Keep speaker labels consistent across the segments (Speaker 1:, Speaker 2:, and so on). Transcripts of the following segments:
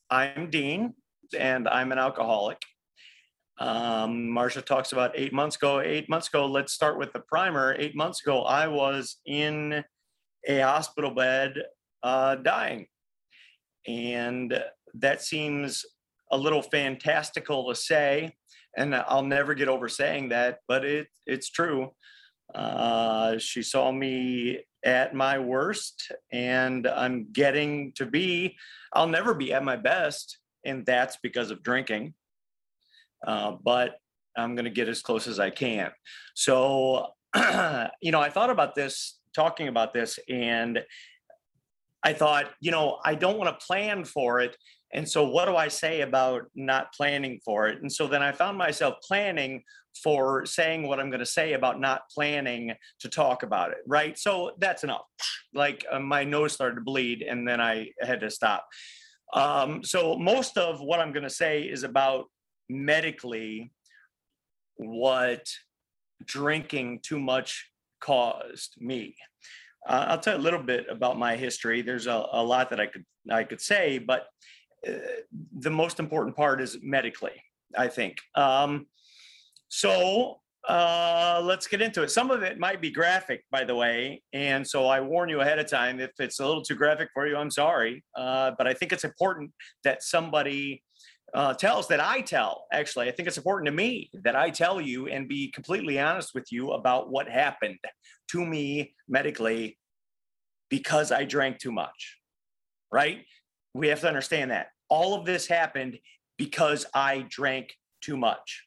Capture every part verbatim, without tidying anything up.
Speaker 1: I'm Dean, and I'm an alcoholic. Um, Marsha talks about eight months ago. Eight months ago, let's start with the primer. Eight months ago, I was in a hospital bed uh, dying. And that seems a little fantastical to say. And I'll never get over saying that, but it, it's true. Uh, she saw me at my worst, and I'm getting to be, I'll never be at my best. And that's because of drinking. Uh, but I'm going to get as close as I can. So, you know, I thought about this, talking about this, and I thought, you know, I don't want to plan for it. And so, what do I say about not planning for it? And so then I found myself planning for saying what I'm going to say about not planning to talk about it. Right. So that's enough. Like uh, my nose started to bleed, and then I had to stop. Um, so, most of what I'm going to say is about medically what drinking too much caused me. Uh, I'll tell you a little bit about my history. There's a, a lot that I could I could say, but uh, the most important part is medically, I think. Um, so uh, let's get into it. Some of it might be graphic, by the way, and so I warn you ahead of time. If it's a little too graphic for you, I'm sorry, uh, but I think it's important that somebody uh, tells that I tell. Actually, I think it's important to me that I tell you and be completely honest with you about what happened to me medically because I drank too much, right? We have to understand that. All of this happened because I drank too much.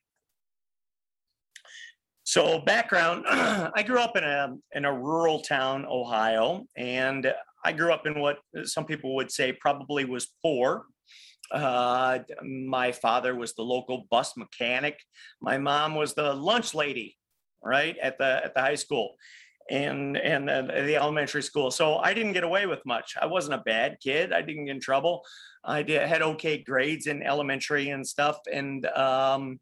Speaker 1: So background, I grew up in a, in a rural town, Ohio, and I grew up in what some people would say probably was poor. Uh, my father was the local bus mechanic. My mom was the lunch lady, right, at the at the high school and and uh, the elementary school. So I didn't get away with much. I wasn't a bad kid. I didn't get in trouble. I did, had okay grades in elementary and stuff. And um,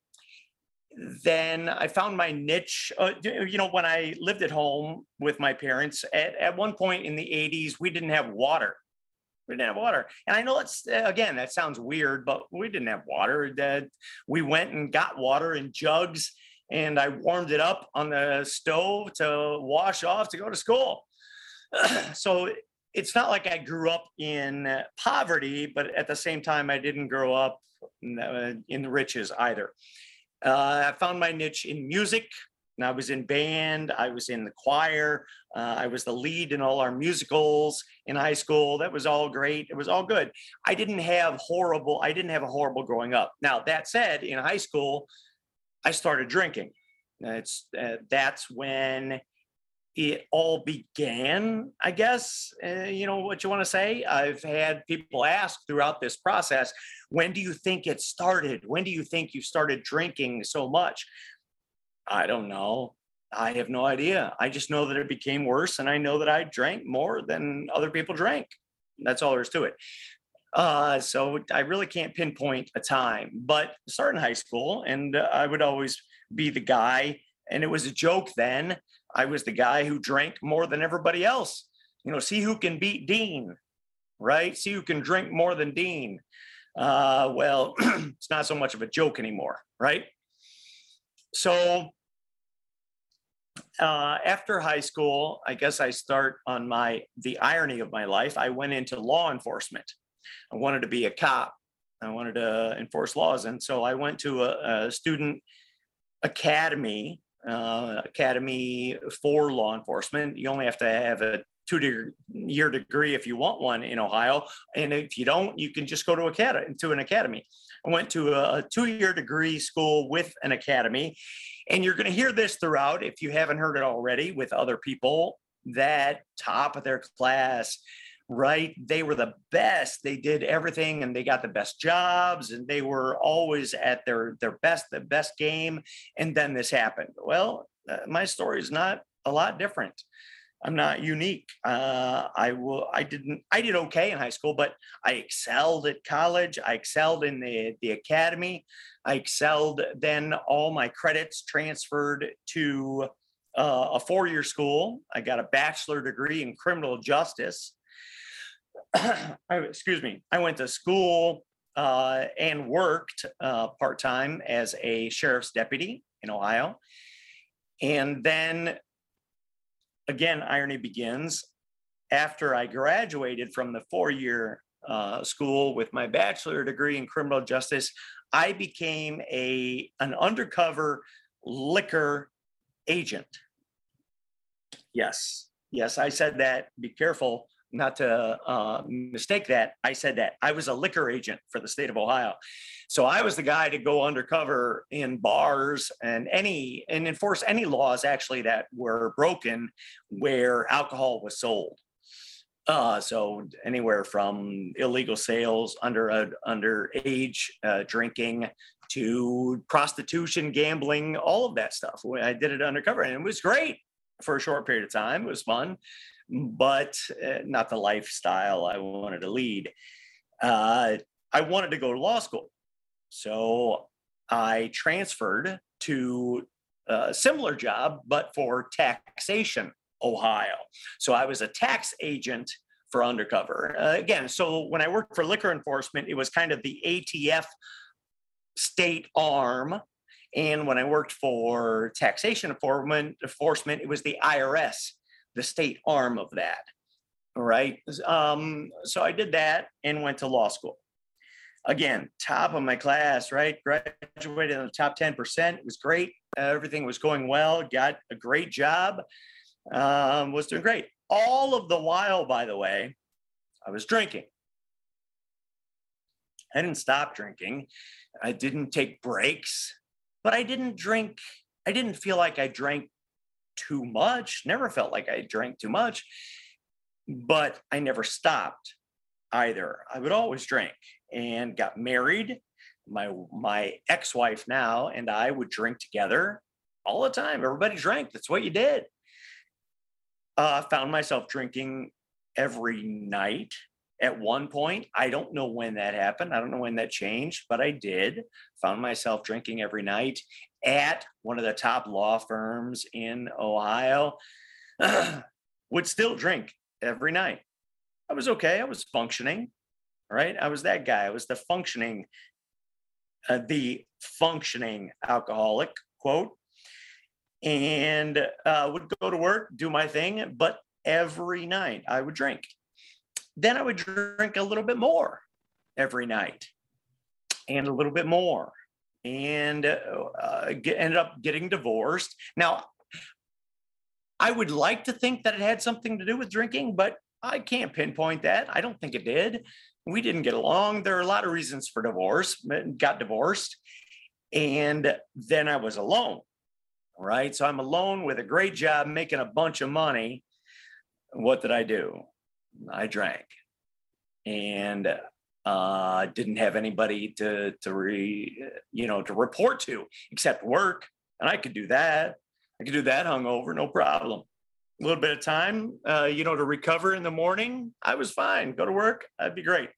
Speaker 1: then I found my niche. Uh, you know, when I lived at home with my parents, at, at one point in the eighties, we didn't have water. We didn't have water. And I know it's, again, that sounds weird, but we didn't have water. That we went and got water in jugs, and I warmed it up on the stove to wash off to go to school. So it's not like I grew up in poverty, but at the same time, I didn't grow up in the, in the riches either. Uh, I found my niche in music. And I was in band, I was in the choir, uh, I was the lead in all our musicals in high school. That was all great. It was all good. I didn't have horrible, I didn't have a horrible growing up. Now, that said, in high school, I started drinking. It's, uh, that's when it all began, I guess, uh, you know what you want to say. I've had people ask throughout this process, when do you think it started? When do you think you started drinking so much? I don't know. I have no idea. I just know that it became worse, and I know that I drank more than other people drank. That's all there is to it. Uh, so I really can't pinpoint a time, but starting high school, and uh, I would always be the guy, and it was a joke then. I was the guy who drank more than everybody else. You know, see who can beat Dean, right? See who can drink more than Dean. Uh, well, it's not so much of a joke anymore, right? So uh, after high school, I guess I start on my the irony of my life. I went into law enforcement. I wanted to be a cop. I wanted to enforce laws, and so I went to a, a student academy, uh, academy for law enforcement. You only have to have a two-year degree if you want one in Ohio, and if you don't, you can just go to academy to an academy. I went to a two-year degree school with an academy. And you're going to hear this throughout, if you haven't heard it already, with other people, that top of their class, right? They were the best. They did everything, and they got the best jobs, and they were always at their, their best, the best game. And then this happened. Well, uh, my story is not a lot different. I'm not unique. Uh, I will. I didn't. I did okay in high school, but I excelled at college. I excelled in the the academy. I excelled. Then all my credits transferred to uh, a four year school. I got a bachelor degree in criminal justice. I, excuse me. I went to school uh, and worked uh, part time as a sheriff's deputy in Ohio. And then again, irony begins. After I graduated from the four year uh, school with my bachelor degree in criminal justice, I became a an undercover liquor agent. Yes, yes, I said that. Be careful not to uh, mistake that. I said that I was a liquor agent for the state of Ohio. So I was the guy to go undercover in bars and any and enforce any laws actually that were broken where alcohol was sold. Uh, so anywhere from illegal sales, under uh, underage uh, drinking to prostitution, gambling, all of that stuff. I did it undercover, and it was great for a short period of time. It was fun, but uh, not the lifestyle I wanted to lead. Uh, I wanted to go to law school, so I transferred to a similar job, but for taxation, Ohio. So I was a tax agent for undercover. Uh, again, so when I worked for liquor enforcement, it was kind of the A T F state arm. And when I worked for taxation enforcement, enforcement, it was the I R S, the state arm of that. All right. Um, so I did that and went to law school. Again, top of my class, right? Graduated in the top ten percent. It was great. Uh, everything was going well. Got a great job. Um, was doing great. All of the while, by the way, I was drinking. I didn't stop drinking. I didn't take breaks, but I didn't drink. I didn't feel like I drank too much. Never felt like I drank too much, but I never stopped either. I would always drink and got married. My, my ex-wife now and I would drink together all the time. Everybody drank. That's what you did. Uh, found myself drinking every night at one point. I don't know when that happened. I don't know when that changed, but I did. Found myself drinking every night at one of the top law firms in Ohio. Would still drink every night. I was okay. I was functioning, right? I was that guy. I was the functioning, uh, the functioning alcoholic, quote. And uh, would go to work, do my thing, but every night I would drink. Then I would drink a little bit more every night and a little bit more and uh, get, ended up getting divorced. Now, I would like to think that it had something to do with drinking, but I can't pinpoint that. I don't think it did. We didn't get along. There are a lot of reasons for divorce, got divorced, and then I was alone. Right. So I'm alone with a great job, making a bunch of money. What did I do? I drank and uh, didn't have anybody to, to re, you know, to report to except work. And I could do that. I could do that hungover, no problem. A little bit of time, uh, you know, to recover in the morning. I was fine. Go to work. That'd be great.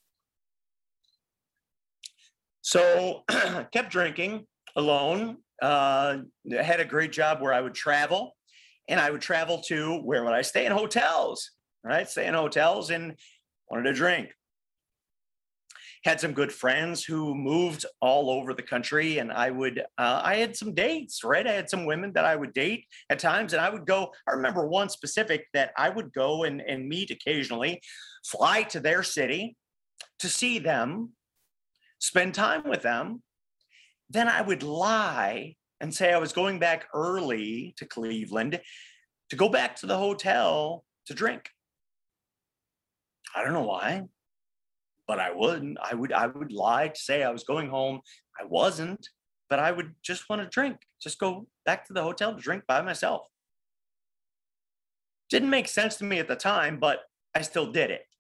Speaker 1: So kept drinking alone. Uh, had a great job where I would travel, and I would travel to, where would I stay? In hotels, right? Stay in hotels and wanted to drink. Had some good friends who moved all over the country, and I would, uh, I had some dates, right? I had some women that I would date at times, and I would go, I remember one specific that I would go and, and meet occasionally, fly to their city to see them, spend time with them. Then I would lie and say I was going back early to Cleveland to go back to the hotel to drink. I don't know why, but I wouldn't. I would I would lie to say I was going home. I wasn't, but I would just want to drink, just go back to the hotel to drink by myself. Didn't make sense to me at the time, but I still did it.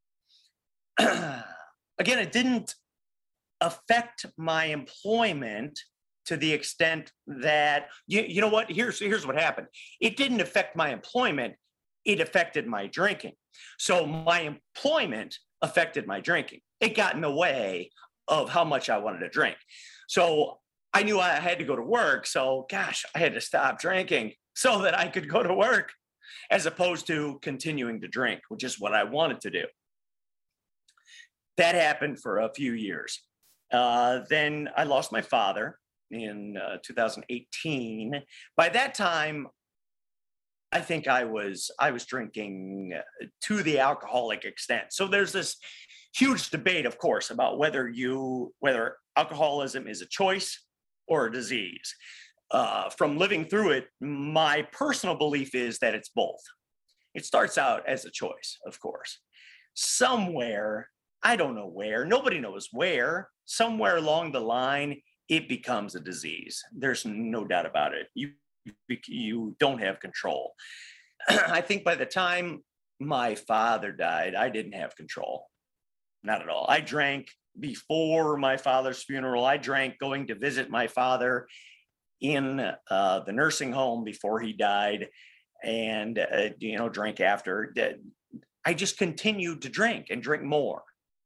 Speaker 1: Again, it didn't affect my employment to the extent that, you, you know what, here's, here's what happened. It didn't affect my employment. It affected my drinking. So my employment affected my drinking. It got in the way of how much I wanted to drink. So I knew I had to go to work. So gosh, I had to stop drinking so that I could go to work, as opposed to continuing to drink, which is what I wanted to do. that happened for a few years. Uh, then I lost my father in uh, two thousand eighteen. By that time, I think I was I was drinking uh, to the alcoholic extent. So there's this huge debate, of course, about whether you whether alcoholism is a choice or a disease. Uh, from living through it, my personal belief is that it's both. It starts out as a choice, of course. Somewhere, I don't know where, nobody knows where, somewhere along the line, it becomes a disease. There's no doubt about it. You you don't have control. I think by the time my father died, I didn't have control. Not at all. I drank before my father's funeral. I drank going to visit my father in uh, the nursing home before he died, and uh, you know, drank after. I just continued to drink and drink more.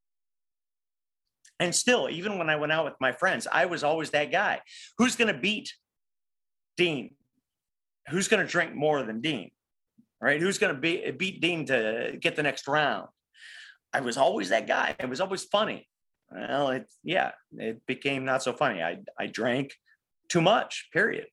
Speaker 1: And still, even when I went out with my friends, I was always that guy. Who's going to beat Dean? Who's going to drink more than Dean? Right? Who's going to be, beat Dean to get the next round? I was always that guy. It was always funny. Well, it, yeah, it became not so funny. I, I drank too much, period.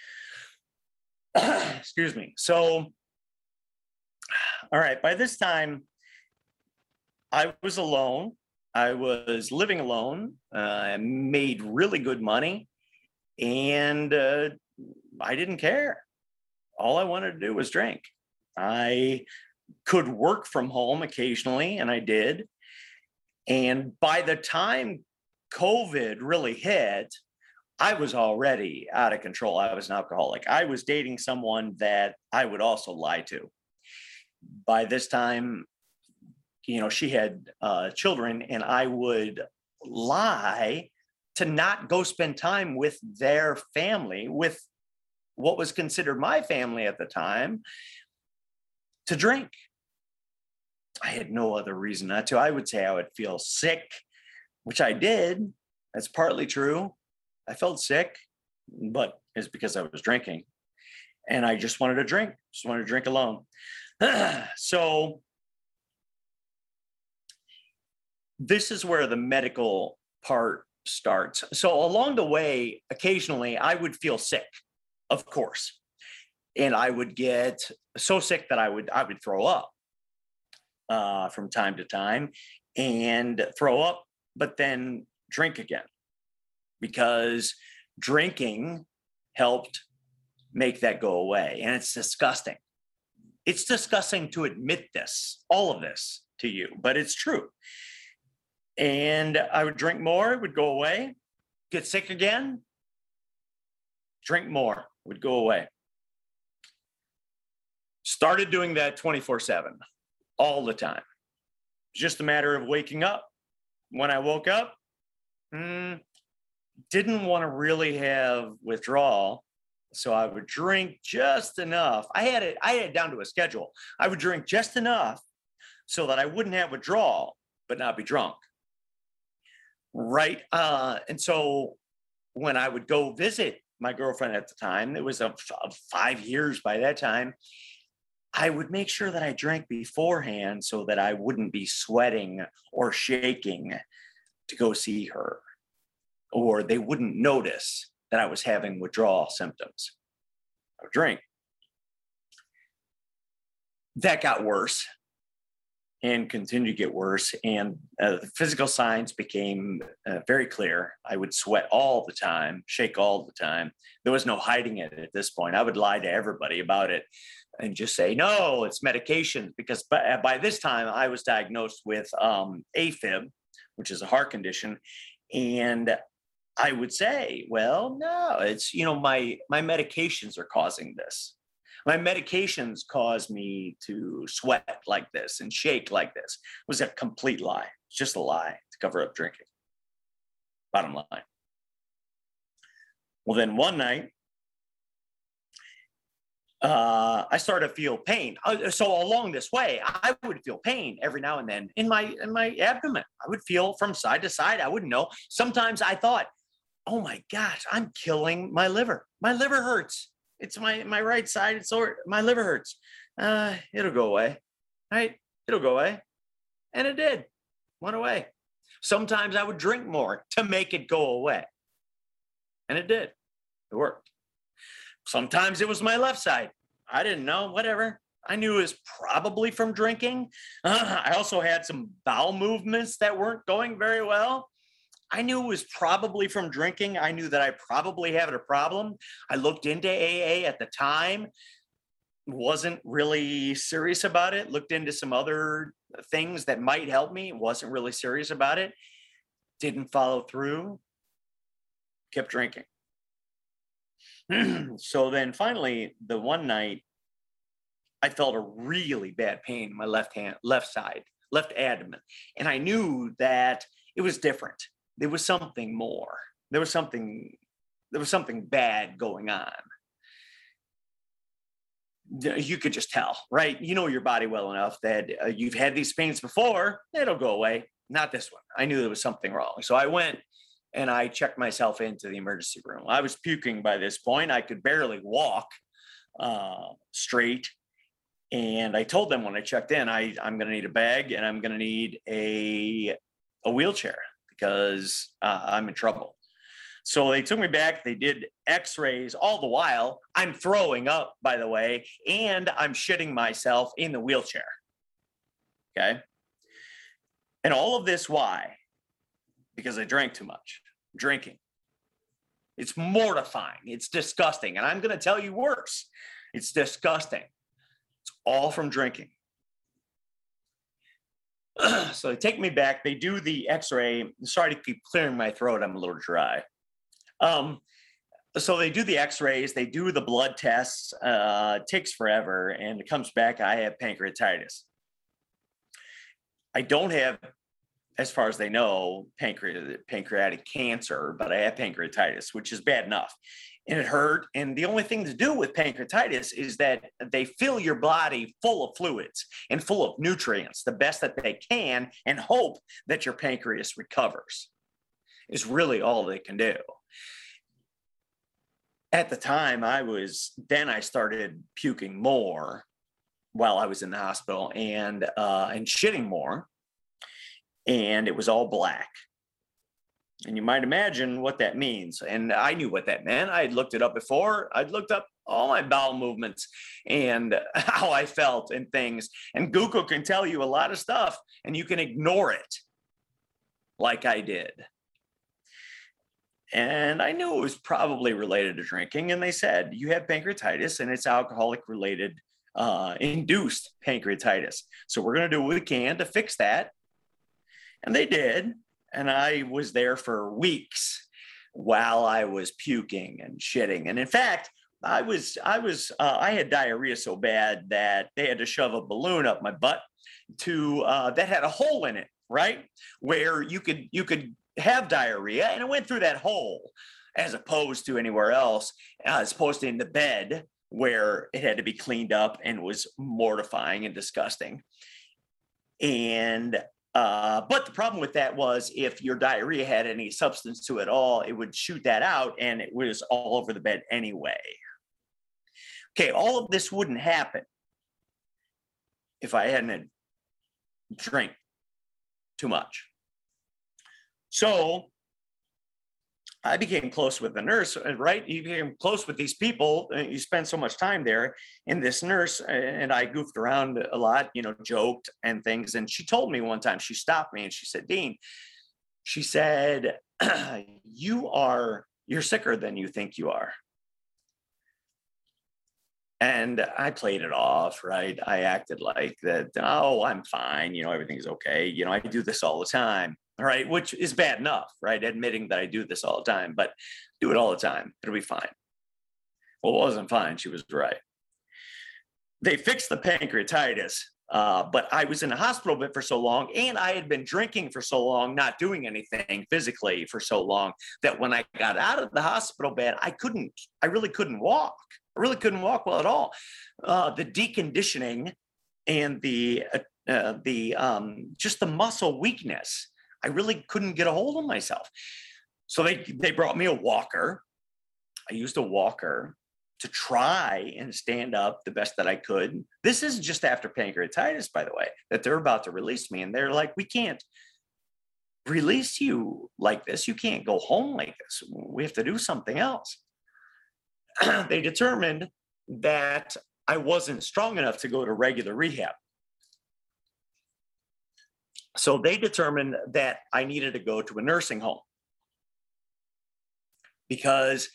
Speaker 1: Excuse me. So, all right, by this time, I was alone. I was living alone. Uh, I made really good money, and uh, I didn't care. All I wanted to do was drink. I could work from home occasionally, and I did. And by the time COVID really hit, I was already out of control. I was an alcoholic. I was dating someone that I would also lie to. By this time, you know, she had uh, children, and I would lie to not go spend time with their family, with what was considered my family at the time, to drink. I had no other reason not to. I would say I would feel sick, which I did. That's partly true. I felt sick, but it's because I was drinking, and I just wanted to drink, just wanted to drink alone. So this is where the medical part starts. So along the way, occasionally I would feel sick, of course, and I would get so sick that I would I would throw up uh, from time to time, and throw up, but then drink again, because drinking helped make that go away. And it's disgusting. It's disgusting to admit this, all of this to you, but it's true. And I would drink more, it would go away, get sick again, drink more, would go away. Started doing that twenty-four seven, all the time. Just a matter of waking up. When I woke up, hmm, didn't want to really have withdrawal, so I would drink just enough. I had it, I had it down to a schedule. I would drink just enough so that I wouldn't have withdrawal, but not be drunk. Right. Uh, and so when I would go visit my girlfriend at the time, it was a, a five years by that time, I would make sure that I drank beforehand so that I wouldn't be sweating or shaking to go see her, or they wouldn't notice that I was having withdrawal symptoms. I would drink. That got worse and continued to get worse. And uh, the physical signs became uh, very clear. I would sweat all the time, shake all the time. There was no hiding it at this point. I would lie to everybody about it and just say, no, it's medication. Because by, by this time I was diagnosed with um, AFib, which is a heart condition. And I would say, well, no, it's, you know, my, my medications are causing this. My medications cause me to sweat like this and shake like this. It was a complete lie. It's just a lie to cover up drinking. Bottom line. Well, then one night, uh, I started to feel pain. Uh, So along this way, I would feel pain every now and then in my in my abdomen. I would feel from side to side. I wouldn't know. Sometimes I thought, oh my gosh, I'm killing my liver. My liver hurts. It's my, my right side. It's sore. My liver hurts. Uh, it'll go away. Right? It'll go away. And it did. Went away. Sometimes I would drink more to make it go away. And it did. It worked. Sometimes it was my left side. I didn't know, whatever. I knew it was probably from drinking. Uh, I also had some bowel movements that weren't going very well. I knew it was probably from drinking. I knew that I probably had a problem. I looked into A A at the time, wasn't really serious about it, looked into some other things that might help me, wasn't really serious about it, didn't follow through, kept drinking. So then finally, the one night, I felt a really bad pain in my left hand, left side, left abdomen. And I knew that it was different. There was something more. There was something, there was something bad going on. You could just tell, right? You know your body well enough that uh, you've had these pains before, it'll go away. Not this one. I knew there was something wrong. So I went and I checked myself into the emergency room. I was puking by this point. I could barely walk uh, straight. And I told them when I checked in, I, I'm going to need a bag and I'm going to need a, a wheelchair because uh, I'm in trouble. So they took me back. They did x-rays all the while. I'm throwing up, by the way, and I'm shitting myself in the wheelchair. Okay. And all of this, why? Because I drank too much. Drinking. It's mortifying. It's disgusting. And I'm going to tell you worse. It's disgusting. It's all from drinking. So they take me back. They do the x-ray. Sorry to keep clearing my throat. I'm a little dry. Um, so they do the x-rays. They do the blood tests. Uh, it takes forever. And it comes back, I have pancreatitis. I don't have, as far as they know, pancreatic, pancreatic cancer, but I have pancreatitis, which is bad enough. And it hurt. And the only thing to do with pancreatitis is that they fill your body full of fluids and full of nutrients, the best that they can, and hope that your pancreas recovers. Is really all they can do. At the time, I was, then I started puking more while I was in the hospital and, uh, and shitting more. And it was all black. And you might imagine what that means. And I knew what that meant. I had looked it up before. I'd looked up all my bowel movements and how I felt and things. And Google can tell you a lot of stuff and you can ignore it like I did. And I knew it was probably related to drinking. And they said, you have pancreatitis and it's alcoholic related uh, induced pancreatitis. So we're going to do what we can to fix that. And they did. And I was there for weeks while I was puking and shitting. And in fact, I was, I was, uh, I had diarrhea so bad that they had to shove a balloon up my butt to, uh, that had a hole in it, right? Where you could, you could have diarrhea and it went through that hole as opposed to anywhere else, as opposed to in the bed where it had to be cleaned up and was mortifying and disgusting. And Uh, but the problem with that was if your diarrhea had any substance to it all, it would shoot that out and it was all over the bed anyway. Okay, all of this wouldn't happen if I hadn't drank too much. So I became close with the nurse, right? You became close with these people. You spend so much time there. And this nurse and I goofed around a lot, you know, joked and things. And she told me one time, she stopped me and she said, Dean, she said, you are, you're sicker than you think you are. And I played it off, right? I acted like that, oh, I'm fine. You know, everything's okay. You know, I do this all the time. All right, which is bad enough, right? Admitting that I do this all the time, but do it all the time. It'll be fine. Well, it wasn't fine. She was right. They fixed the pancreatitis, uh, but I was in the hospital bed for so long, and I had been drinking for so long, not doing anything physically for so long, that when I got out of the hospital bed, I couldn't, I really couldn't walk. I really couldn't walk well at all. Uh, the deconditioning and the, uh, uh, the um, just the muscle weakness, I really couldn't get a hold of myself. So they, they brought me a walker. I used a walker to try and stand up the best that I could. This is just after pancreatitis, by the way, that they're about to release me. And they're like, we can't release you like this. You can't go home like this. We have to do something else. They determined that I wasn't strong enough to go to regular rehab. So they determined that I needed to go to a nursing home because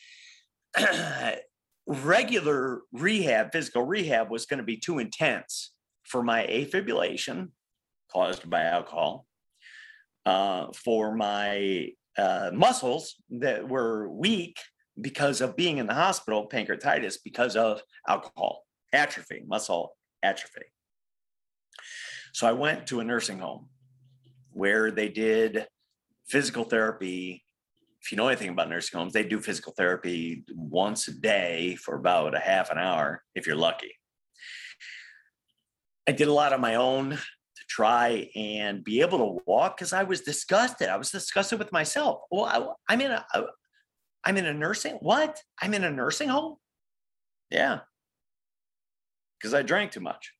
Speaker 1: regular rehab, physical rehab, was going to be too intense for my afibrillation caused by alcohol, uh, for my uh, muscles that were weak because of being in the hospital, pancreatitis, because of alcohol, atrophy, muscle atrophy. So I went to a nursing home where they did physical therapy. If you know anything about nursing homes, they do physical therapy once a day for about a half an hour, if you're lucky. I did a lot on my own to try and be able to walk because I was disgusted. I was disgusted with myself. Well, I, I'm in a, I'm in a nursing, what? I'm in a nursing home? Yeah, because I drank too much.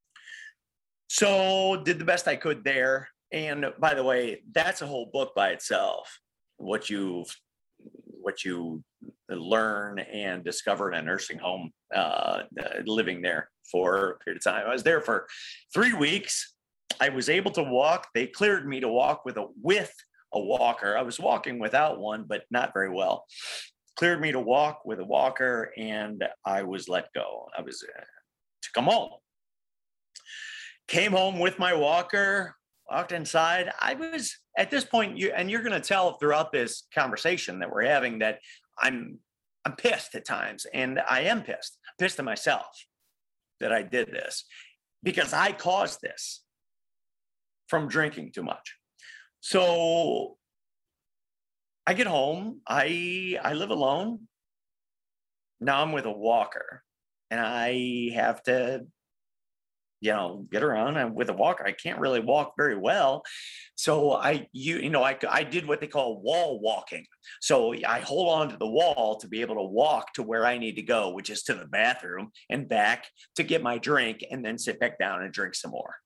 Speaker 1: So did the best I could there. And by the way, that's a whole book by itself. What you, what you learn and discover in a nursing home, uh, living there for a period of time. I was there for three weeks. I was able to walk. They cleared me to walk with a with a walker. I was walking without one, but not very well. Cleared me to walk with a walker, and I was let go. I was uh, to come home. Came home with my walker. Walked inside. I was at this point, you and you're going to tell throughout this conversation that we're having that I'm I'm pissed at times, and I am pissed, pissed at myself that I did this because I caused this from drinking too much. So I get home. I I live alone. Now I'm with a walker, and I have to, you know, get around. And with a walker, I can't really walk very well. So I, you, you know, I, I did what they call wall walking. So I hold on to the wall to be able to walk to where I need to go, which is to the bathroom and back to get my drink and then sit back down and drink some more.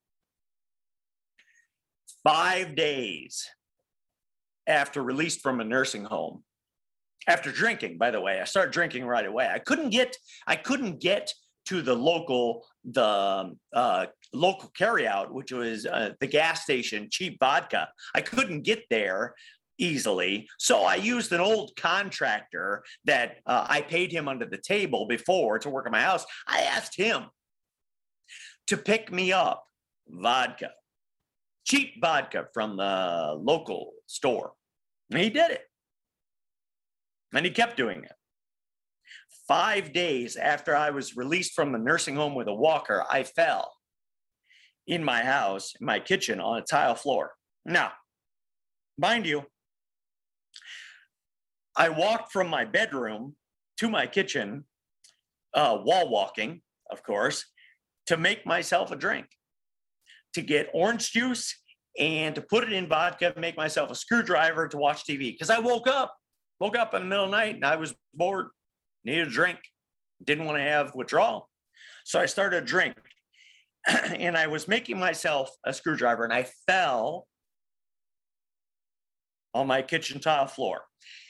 Speaker 1: Five days after released from a nursing home, after drinking, by the way, I started drinking right away. I couldn't get, I couldn't get to the local, the uh, local carryout, which was uh, the gas station, cheap vodka. I couldn't get there easily. So I used an old contractor that uh, I paid him under the table before to work at my house. I asked him to pick me up vodka, cheap vodka from the local store. And he did it. And he kept doing it. Five days after I was released from the nursing home with a walker, I fell in my house, in my kitchen, on a tile floor. Now, mind you, I walked from my bedroom to my kitchen, uh, wall walking, of course, to make myself a drink, to get orange juice and to put it in vodka, make myself a screwdriver to watch T V. Because I woke up, woke up in the middle of the night and I was bored. Needed a drink, didn't want to have withdrawal. So I started a drink and I was making myself a screwdriver and I fell on my kitchen tile floor.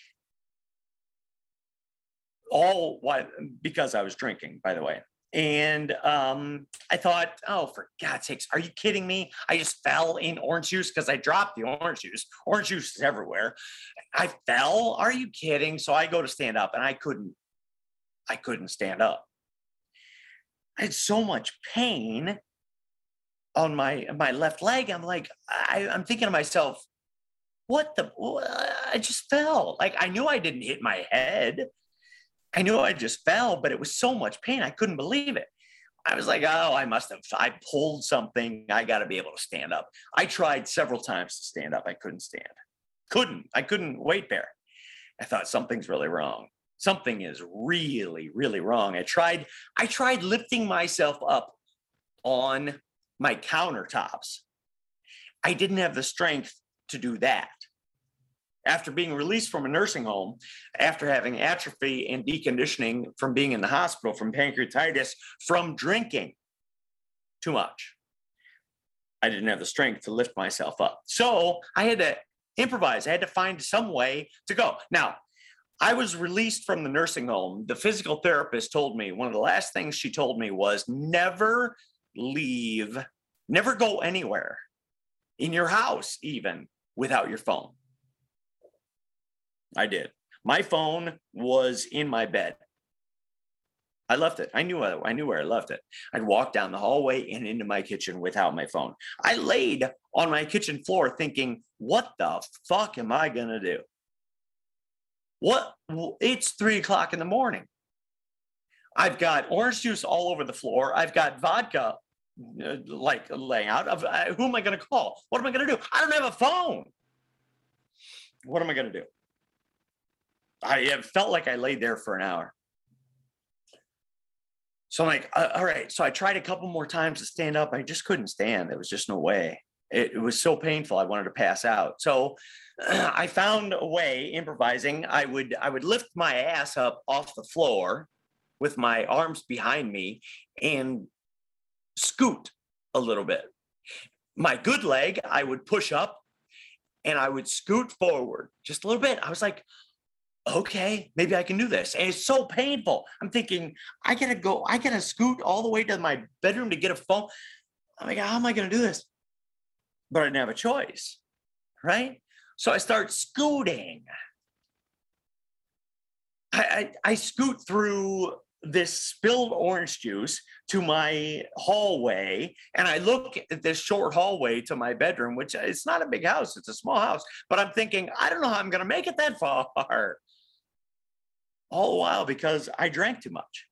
Speaker 1: All why, because I was drinking, by the way. And um, I thought, oh, for God's sakes, are you kidding me? I just fell in orange juice because I dropped the orange juice. Orange juice is everywhere. I fell. Are you kidding? So I go to stand up and I couldn't. I couldn't stand up. I had so much pain on my my left leg. I'm like, I, I'm thinking to myself, what the? I just fell. Like I knew I didn't hit my head. I knew I just fell, but it was so much pain. I couldn't believe it. I was like, oh, I must have. I pulled something. I got to be able to stand up. I tried several times to stand up. I couldn't stand. Couldn't. I couldn't weight bear. I thought something's really wrong. Something is really, really wrong. I tried, I tried lifting myself up on my countertops. I didn't have the strength to do that. After being released from a nursing home, after having atrophy and deconditioning from being in the hospital, from pancreatitis, from drinking too much, I didn't have the strength to lift myself up. So I had to improvise. I had to find some way to go. Now, I was released from the nursing home. The physical therapist told me, one of the last things she told me was never leave, never go anywhere in your house, even without your phone. I did. My phone was in my bed. I left it. I knew I, I knew where I left it. I'd walk down the hallway and into my kitchen without my phone. I laid on my kitchen floor thinking, what the fuck am I going to do? What? It's three o'clock in the morning. I've got orange juice all over the floor. I've got vodka uh, like laying out. Of, uh, who am I going to call? What am I going to do? I don't have a phone. What am I going to do? I have felt like I laid there for an hour. So I'm like, uh, all right. So I tried a couple more times to stand up. I just couldn't stand. There was just no way. It, it was so painful. I wanted to pass out. So uh, I found a way, improvising. I would I would lift my ass up off the floor with my arms behind me and scoot a little bit. My good leg, I would push up and I would scoot forward just a little bit. I was like, okay, maybe I can do this. And it's so painful. I'm thinking, I gotta go, I gotta scoot all the way to my bedroom to get a phone. I'm like, how am I gonna do this? But I didn't have a choice, right? So I start scooting. I, I, I scoot through this spilled orange juice to my hallway, and I look at this short hallway to my bedroom, which it's not a big house, it's a small house, but I'm thinking, I don't know how I'm gonna make it that far. All the while because I drank too much.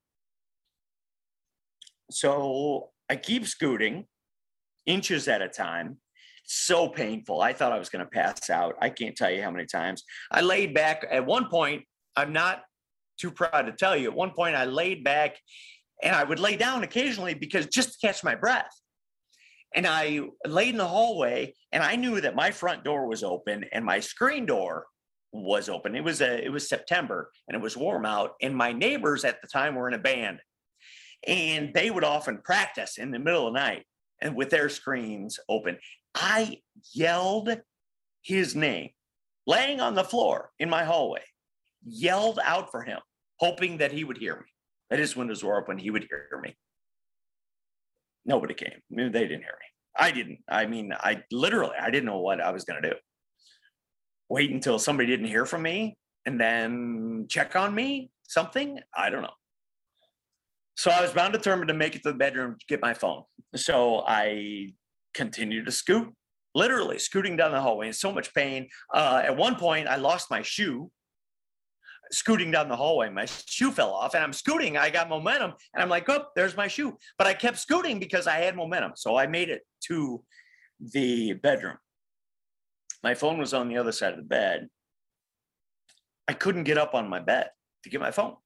Speaker 1: So I keep scooting inches at a time. So painful. I thought I was going to pass out. I can't tell you how many times. I laid back. At one point, I'm not too proud to tell you, at one point I laid back and I would lay down occasionally because just to catch my breath. And I laid in the hallway and I knew that my front door was open and my screen door was open. It was a, it was September and it was warm out. And my neighbors at the time were in a band and they would often practice in the middle of the night and with their screens open. I yelled his name, laying on the floor in my hallway, yelled out for him, hoping that he would hear me, that his windows were open, he would hear me. Nobody came. They didn't hear me. I didn't. I mean, I literally, I didn't know what I was going to do. Wait until somebody didn't hear from me and then check on me, something? I don't know. So I was bound determined to make it to the bedroom to get my phone. So I continued to scoot, literally scooting down the hallway in so much pain. Uh, at one point, I lost my shoe. Scooting down the hallway, my shoe fell off and I'm scooting. I got momentum and I'm like, oh, there's my shoe. But I kept scooting because I had momentum. So I made it to the bedroom. My phone was on the other side of the bed. I couldn't get up on my bed to get my phone.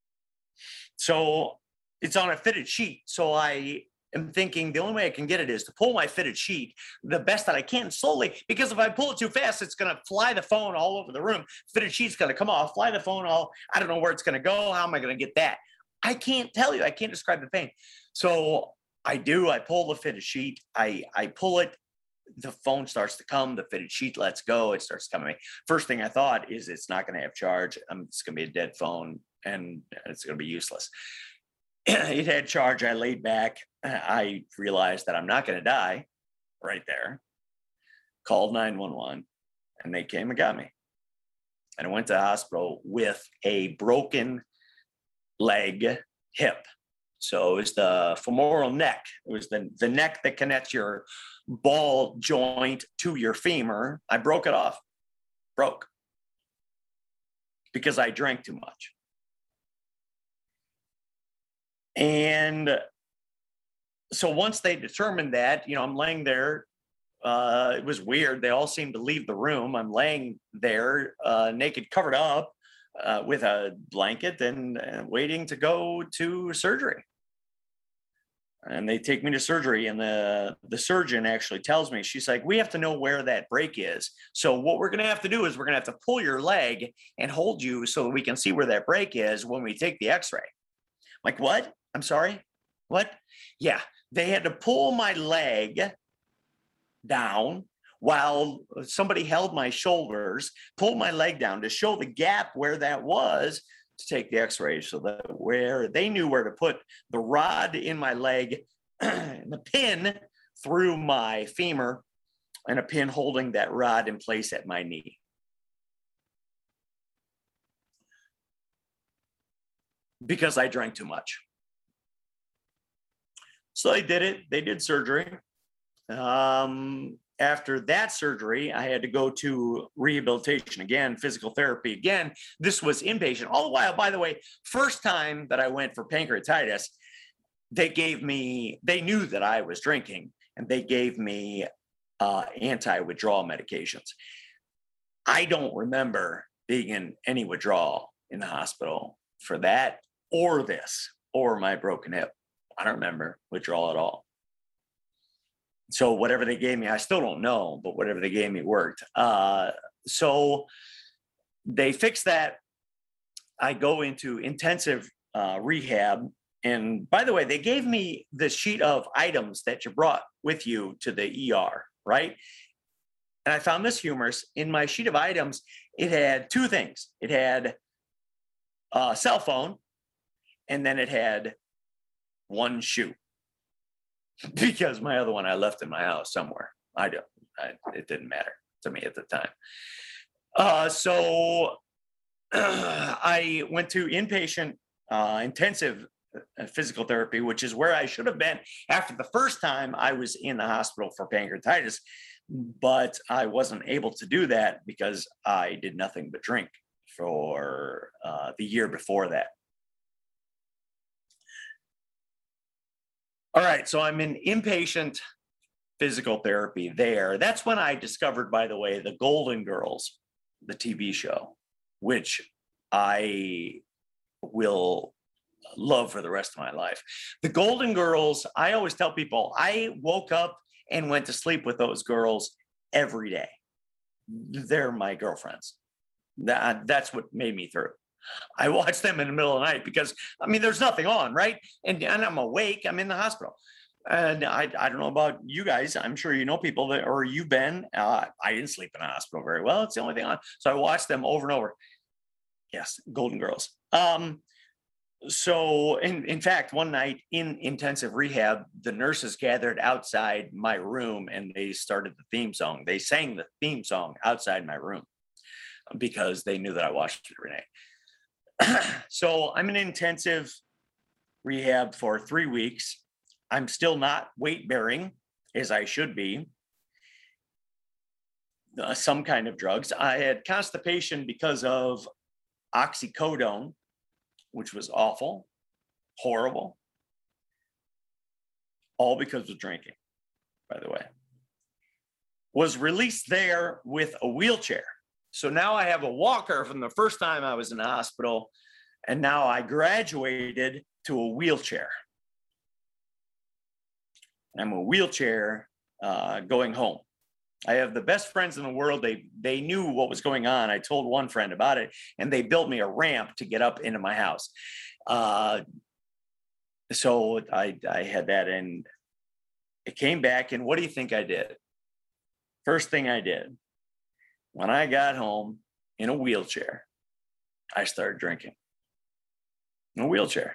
Speaker 1: So it's on a fitted sheet. So I am thinking the only way I can get it is to pull my fitted sheet the best that I can slowly, because if I pull it too fast, it's going to fly the phone all over the room. Fitted sheet's going to come off, fly the phone all, I don't know where it's going to go. How am I going to get that? I can't tell you. I can't describe the pain. So I do, I pull the fitted sheet. I, I pull it. The phone starts to come, the fitted sheet lets go, it starts coming. First thing I thought is it's not going to have charge. Um, it's going to be a dead phone and it's going to be useless. It had charge. I laid back. I realized that I'm not going to die right there. Called nine one one and they came and got me. And I went to the hospital with a broken leg hip. So it was the femoral neck. It was the, the neck that connects your ball joint to your femur. I broke it off, broke, because I drank too much. And so once they determined that, you know, I'm laying there, uh, it was weird. They all seemed to leave the room. I'm laying there, uh, naked, covered up uh, with a blanket and, and waiting to go to surgery. And they take me to surgery and the, the surgeon actually tells me, she's like, we have to know where that break is. So what we're going to have to do is we're going to have to pull your leg and hold you so that we can see where that break is when we take the x-ray. I'm like, what? I'm sorry? What? Yeah, they had to pull my leg down while somebody held my shoulders, pulled my leg down to show the gap where that was to take the x-ray so that where they knew where to put the rod in my leg and the pin through my femur and a pin holding that rod in place at my knee. Because I drank too much. So they did it. They did surgery. Um, after that surgery, I had to go to rehabilitation again, physical therapy again. This was inpatient. All the while, by the way, first time that I went for pancreatitis, they gave me, they knew that I was drinking, and they gave me uh, anti-withdrawal medications. I don't remember being in any withdrawal in the hospital for that or this or my broken hip. I don't remember withdrawal at all. So whatever they gave me, I still don't know, but whatever they gave me worked. Uh, so they fixed that. I go into intensive uh, rehab. And by the way, they gave me the sheet of items that you brought with you to the E R, right? And I found this humorous. In my sheet of items, it had two things. It had a cell phone, and then it had one shoe. Because my other one I left in my house somewhere. I don't, I, it didn't matter to me at the time. Uh, so uh, I went to inpatient uh, intensive physical therapy, which is where I should have been after the first time I was in the hospital for pancreatitis, but I wasn't able to do that because I did nothing but drink for uh, the year before that. All right, so I'm in inpatient physical therapy there. That's when I discovered, by the way, the Golden Girls, the T V show, which I will love for the rest of my life. The Golden Girls, I always tell people, I woke up and went to sleep with those girls every day. They're my girlfriends. That, that's what made me through. I watch them in the middle of the night because, I mean, there's nothing on, right? And, and I'm awake, I'm in the hospital. And I, I don't know about you guys. I'm sure you know people that, or you've been, uh, I didn't sleep in the hospital very well. It's the only thing on. So I watched them over and over. Yes, Golden Girls. Um, so in, in fact, one night in intensive rehab, the nurses gathered outside my room and they started the theme song. They sang the theme song outside my room because they knew that I watched it every night. So I'm in intensive rehab for three weeks. I'm still not weight bearing as I should be. Uh, some kind of drugs. I had constipation because of oxycodone, which was awful, horrible, all because of drinking, by the way. Was released there with a wheelchair. So now I have a walker from the first time I was in the hospital, and now I graduated to a wheelchair. I'm a wheelchair uh, going home. I have the best friends in the world. They, they knew what was going on. I told one friend about it, and they built me a ramp to get up into my house. Uh, so I, I had that, and it came back, and what do you think I did? First thing I did, when I got home in a wheelchair, I started drinking in a wheelchair.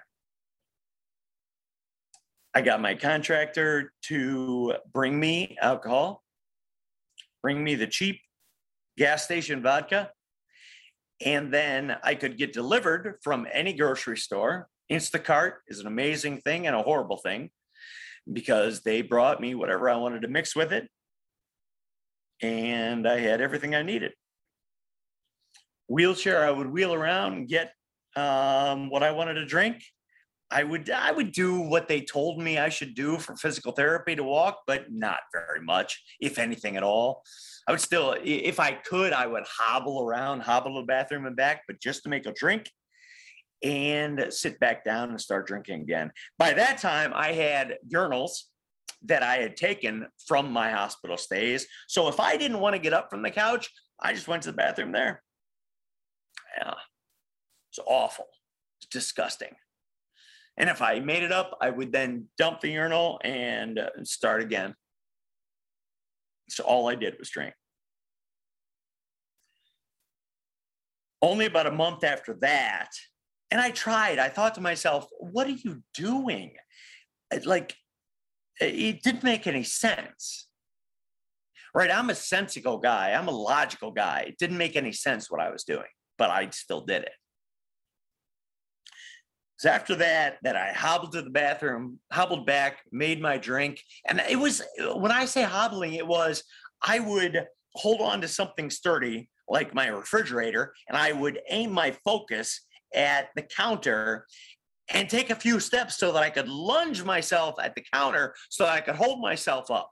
Speaker 1: I got my contractor to bring me alcohol, bring me the cheap gas station vodka, and then I could get delivered from any grocery store. Instacart is an amazing thing and a horrible thing because they brought me whatever I wanted to mix with it, and I had everything I needed. Wheelchair, I would wheel around and get um, what I wanted to drink. I would I would do what they told me I should do for physical therapy to walk, but not very much, if anything at all. I would still, if I could, I would hobble around, hobble to the bathroom and back, but just to make a drink and sit back down and start drinking again. By that time, I had urinals that I had taken from my hospital stays. So if I didn't want to get up from the couch, I just went to the bathroom there. Yeah, it's awful. It's disgusting. And if I made it up, I would then dump the urinal and uh, start again. So all I did was drink. Only about a month after that, and I tried, I thought to myself, what are you doing? Like, it didn't make any sense, right? I'm a sensical guy. I'm a logical guy. It didn't make any sense what I was doing, but I still did it. So after that, that I hobbled to the bathroom, hobbled back, made my drink. And it was, when I say hobbling, it was, I would hold on to something sturdy like my refrigerator, and I would aim my focus at the counter and take a few steps so that I could lunge myself at the counter so that I could hold myself up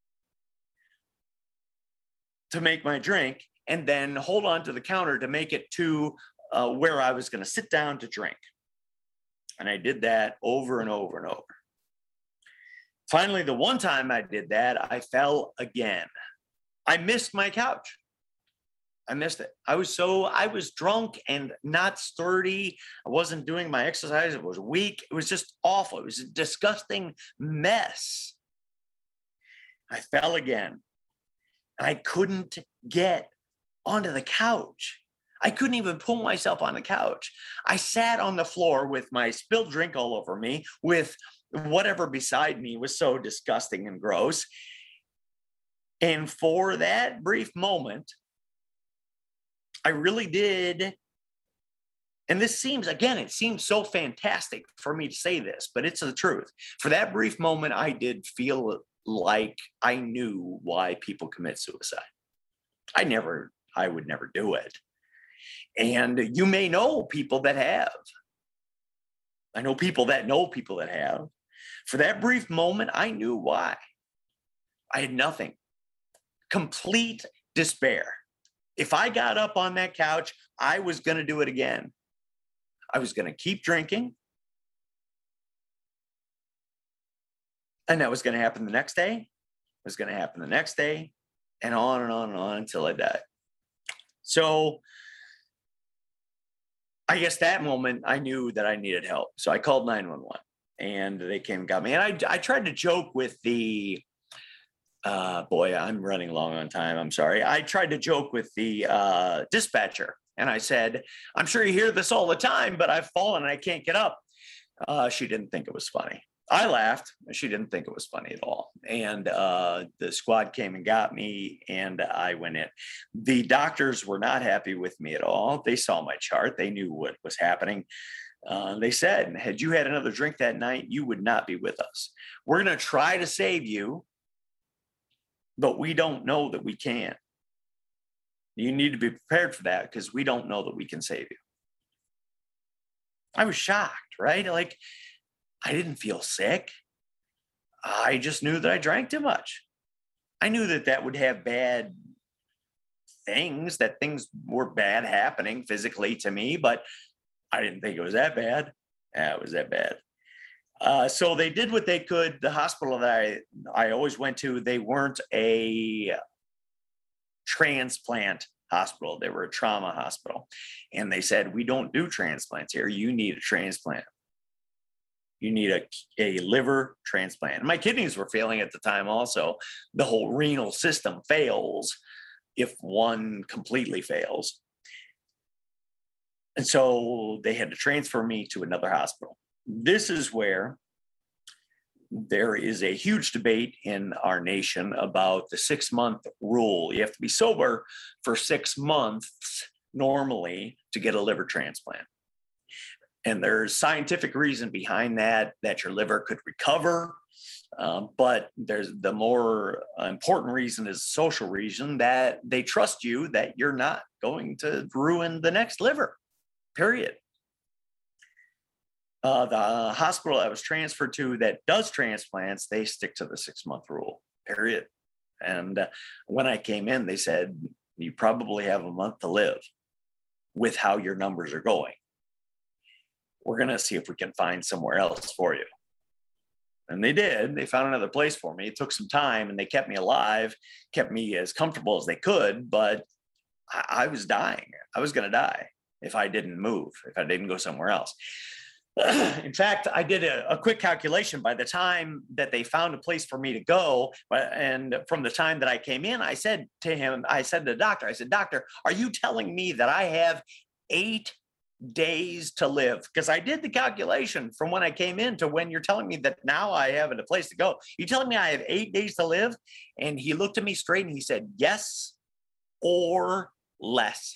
Speaker 1: to make my drink, and then hold on to the counter to make it to uh, where I was going to sit down to drink. And I did that over and over and over. Finally, the one time I did that, I fell again. I missed my couch. I missed it. I was so, I was drunk and not sturdy. I wasn't doing my exercise. It was weak. It was just awful. It was a disgusting mess. I fell again. I couldn't get onto the couch. I couldn't even pull myself on the couch. I sat on the floor with my spilled drink all over me, with whatever beside me was so disgusting and gross. And for that brief moment, I really did. And this seems, again, it seems so fantastic for me to say this, but it's the truth. For that brief moment, I did feel like I knew why people commit suicide. I never, I would never do it. And you may know people that have. I know people that know people that have. For that brief moment, I knew why. I had nothing. Complete despair. If I got up on that couch, I was going to do it again. I was going to keep drinking. And that was going to happen the next day. It was going to happen the next day. And on and on and on until I died. So I guess that moment I knew that I needed help. So I called nine one one and they came and got me. And I, I tried to joke with the, uh, boy, I'm running long on time. I'm sorry. I tried to joke with the uh, dispatcher and I said, I'm sure you hear this all the time, but I've fallen and I can't get up. Uh, she didn't think it was funny. I laughed. She didn't think it was funny at all. And uh, the squad came and got me and I went in. The doctors were not happy with me at all. They saw my chart. They knew what was happening. Uh, they said, had you had another drink that night, you would not be with us. We're going to try to save you, but we don't know that we can. You need to be prepared for that because we don't know that we can save you. I was shocked, right? Like, I didn't feel sick. I just knew that I drank too much. I knew that that would have bad things, that things were bad happening physically to me, but I didn't think it was that bad. Yeah, it was that bad. Uh, so they did what they could. The hospital that I, I always went to, they weren't a transplant hospital. They were a trauma hospital. And they said, we don't do transplants here. You need a transplant. You need a, a liver transplant. And my kidneys were failing at the time also. The whole renal system fails if one completely fails. And so they had to transfer me to another hospital. This is where there is a huge debate in our nation about the six-month rule. You have to be sober for six months normally to get a liver transplant. And there's scientific reason behind that, that your liver could recover. Um, but there's the more important reason is social reason that they trust you that you're not going to ruin the next liver, period. Uh, the hospital I was transferred to that does transplants, they stick to the six-month rule, period. And uh, when I came in, they said, you probably have a month to live with how your numbers are going. We're going to see if we can find somewhere else for you. And they did. They found another place for me. It took some time and they kept me alive, kept me as comfortable as they could, but I, I was dying. I was going to die if I didn't move, if I didn't go somewhere else. In fact, I did a, a quick calculation. By the time that they found a place for me to go, but- and from the time that I came in, I said to him, I said to the doctor, I said, "Doctor, are you telling me that I have eight days to live?" Because I did the calculation from when I came in to when you're telling me that now I have a place to go. You telling me I have eight days to live? And he looked at me straight and he said, "Yes or less."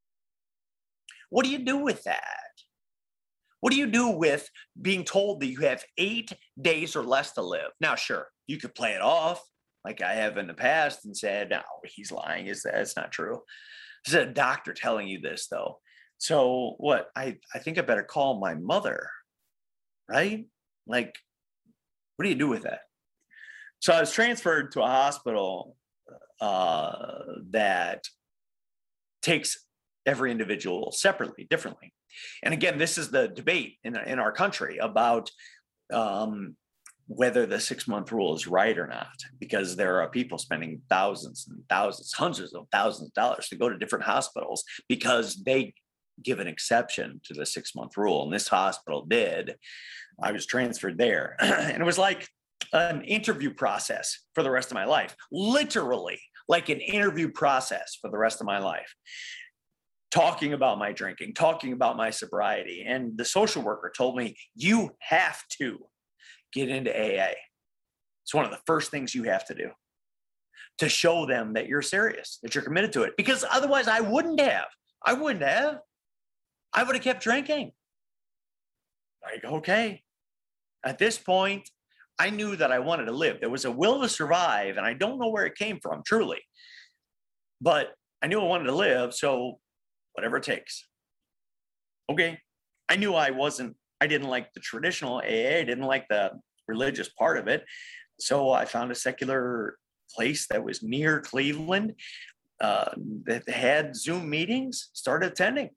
Speaker 1: What do you do with that? What do you do with being told that you have eight days or less to live? Now, sure, you could play it off like I have in the past and said, "No, he's lying. Is that it's not true?" This is a doctor telling you this, though. So what? I, I think I better call my mother, right? Like, what do you do with that? So I was transferred to a hospital uh, that takes every individual separately, differently. And again, this is the debate in, in our country about um, whether the six month rule is right or not, because there are people spending thousands and thousands, hundreds of thousands of dollars to go to different hospitals because they give an exception to the six month rule. And this hospital did. I was transferred there. And it was like an interview process for the rest of my life, literally like an interview process for the rest of my life. Talking about my drinking, talking about my sobriety. And the social worker told me, "You have to get into A A. It's one of the first things you have to do to show them that you're serious, that you're committed to it. Because otherwise I wouldn't have. I wouldn't have. I would have kept drinking." Like, okay. At this point, I knew that I wanted to live. There was a will to survive, and I don't know where it came from, truly. But I knew I wanted to live, so whatever it takes. Okay. I knew I wasn't, I didn't like the traditional A A. I didn't like the religious part of it. So I found a secular place that was near Cleveland uh, that had Zoom meetings, started attending.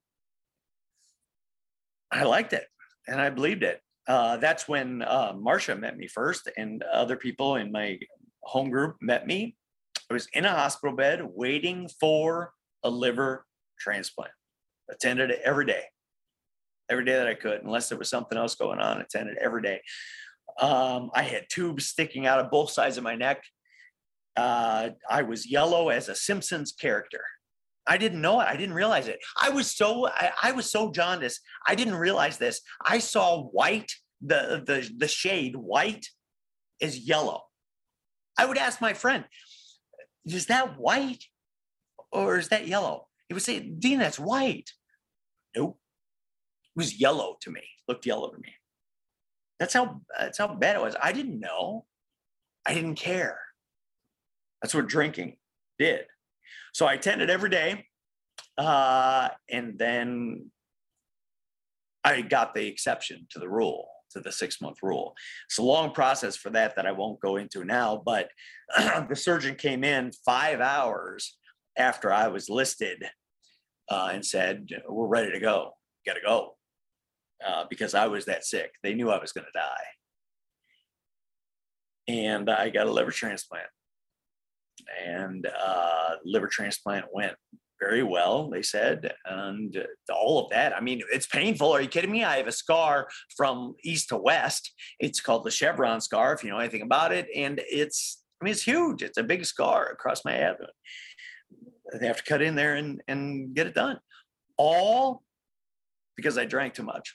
Speaker 1: I liked it and I believed it. Uh, that's when uh, Marcia met me first, and other people in my home group met me. I was in a hospital bed waiting for a liver transplant. Attended it every day, every day that I could, unless there was something else going on. Attended every day. Um, I had tubes sticking out of both sides of my neck. Uh, I was yellow as a Simpsons character. I didn't know it. I didn't realize it. I was so I, I was so jaundiced. I didn't realize this. I saw white, the the the shade white is yellow. I would ask my friend, "Is that white or is that yellow?" He would say, "Dean, that's white." Nope. It was yellow to me. Looked yellow to me. That's how that's how bad it was. I didn't know. I didn't care. That's what drinking did. So I attended every day, uh, and then I got the exception to the rule, to the six month rule. It's a long process for that that I won't go into now. But the surgeon came in five hours after I was listed uh, and said, "We're ready to go. Got to go," uh, because I was that sick. They knew I was going to die, and I got a liver transplant. And uh, liver transplant went very well, they said, and all of that. I mean, it's painful. Are you kidding me? I have a scar from east to west. It's called the chevron scar, if you know anything about it. And it's, I mean, it's huge. It's a big scar across my abdomen. They have to cut in there and, and get it done. All because I drank too much.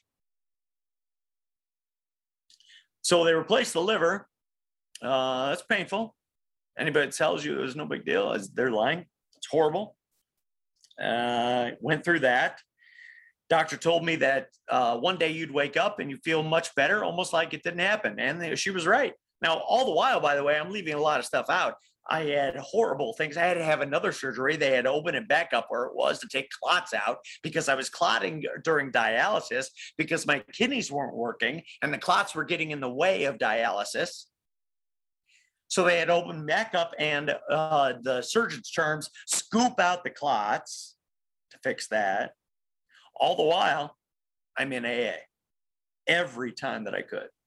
Speaker 1: So they replaced the liver. Uh, that's painful. Anybody that tells you it was no big deal, is they're lying. It's horrible. Uh, went through that. Doctor told me that uh, one day you'd wake up and you feel much better, almost like it didn't happen. And she was right. Now, all the while, by the way, I'm leaving a lot of stuff out. I had horrible things. I had to have another surgery. They had to open it back up where it was to take clots out because I was clotting during dialysis because my kidneys weren't working and the clots were getting in the way of dialysis. So they had opened back up, and uh, the surgeon's terms, scoop out the clots to fix that. All the while, I'm in A A every time that I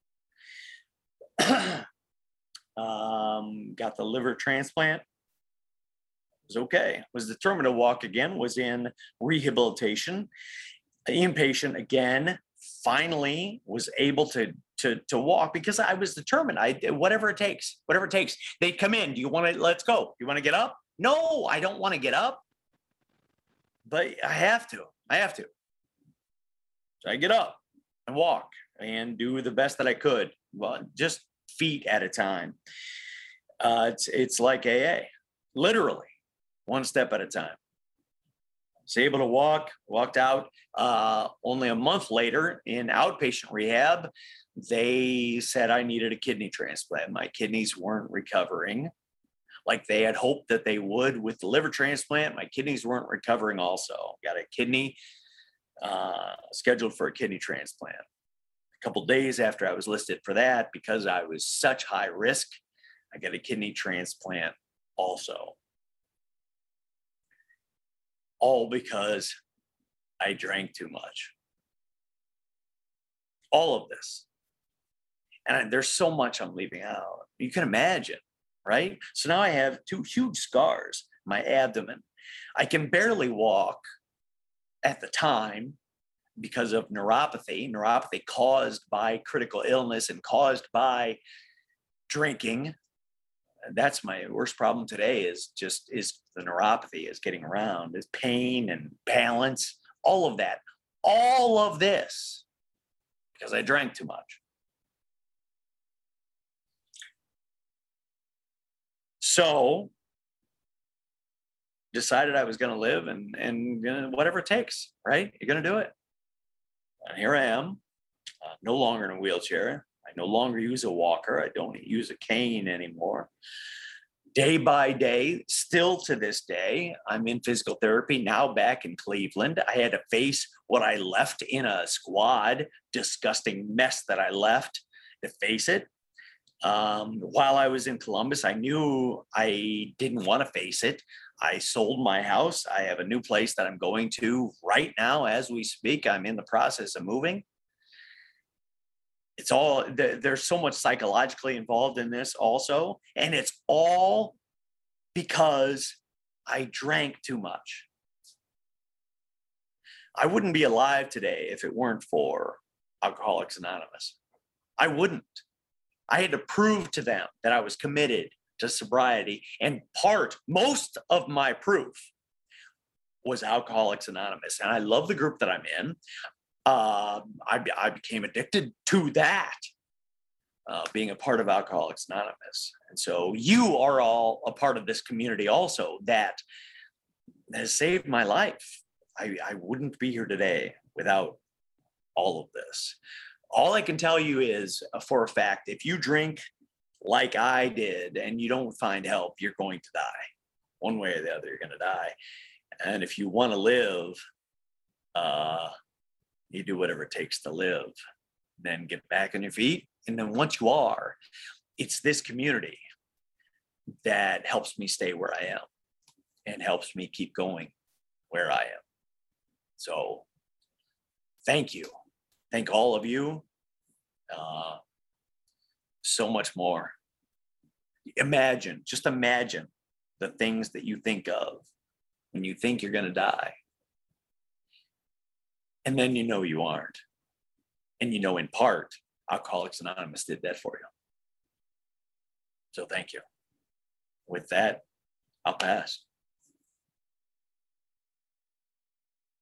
Speaker 1: could. um, got the liver transplant. It was okay. Was determined to walk again. Was in rehabilitation, inpatient again finally was able to to to walk because I was determined. I did whatever it takes, whatever it takes. They'd come in. Do you want to? Let's go. You want to get up? No, I don't want to get up, but I have to. I have to. So I get up and walk and do the best that I could. Well, just feet at a time. Uh, it's it's like A A, literally one step at a time. Was able to walk, walked out. Uh, only a month later in outpatient rehab, they said I needed a kidney transplant. My kidneys weren't recovering like they had hoped that they would with the liver transplant. My kidneys weren't recovering also. Got a kidney uh, scheduled for a kidney transplant. A couple days after I was listed for that, because I was such high risk, I got a kidney transplant also. All because I drank too much. All of this. And there's so much I'm leaving out. You can imagine, right? So now I have two huge scars, my abdomen. I can barely walk at the time because of neuropathy, neuropathy caused by critical illness and caused by drinking. That's my worst problem today is just is the neuropathy is getting around, is pain and balance, all of that, all of this because I drank too much. So decided I was going to live and, and gonna, whatever it takes, right? You're going to do it. And here I am, uh, no longer in a wheelchair. I no longer use a walker. I don't use a cane anymore. Day by day, still to this day, I'm in physical therapy, now back in Cleveland. I had to face what I left in a squad, disgusting mess that I left to face it. Um, while I was in Columbus, I knew I didn't want to face it. I sold my house. I have a new place that I'm going to right now as we speak. I'm in the process of moving. It's all, there's so much psychologically involved in this also. And it's all because I drank too much. I wouldn't be alive today if it weren't for Alcoholics Anonymous. I wouldn't. I had to prove to them that I was committed to sobriety. And part, most of my proof was Alcoholics Anonymous. And I love the group that I'm in. Uh, I, I became addicted to that, uh, being a part of Alcoholics Anonymous. And so you are all a part of this community also that has saved my life. I, I wouldn't be here today without all of this. All I can tell you is, uh, for a fact, if you drink like I did and you don't find help, you're going to die. One way or the other, you're going to die. And if you want to live, uh, you do whatever it takes to live, then get back on your feet. And then once you are, it's this community that helps me stay where I am and helps me keep going where I am. So thank you. Thank all of you. Uh, so much more. Imagine, just imagine the things that you think of when you think you're going to die. And then you know you aren't. And you know, in part, Alcoholics Anonymous did that for you. So thank you. With that, I'll pass.